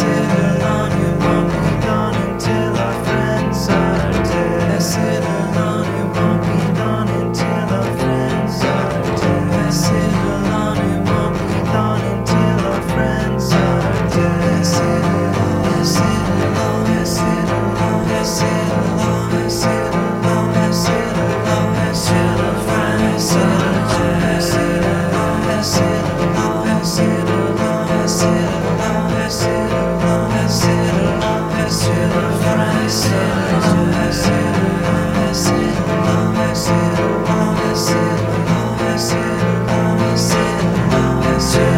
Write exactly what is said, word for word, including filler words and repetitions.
sit alone, you won't be gone until our friends are dead. Sit alone, you won't be gone until our friends are dead. Sit alone, you won't be gone until our friends are dead. Sit alone, sit alone, sit alone, sit alone, sit alone, sit alone, sit our friends are dead. Sit alone, sit alone, sit alone, sit alone, sit alone, sit alone, sit our friends are dead. Sit alone, sit alone, sit alone, sit alone, sit alone, sit alone, sit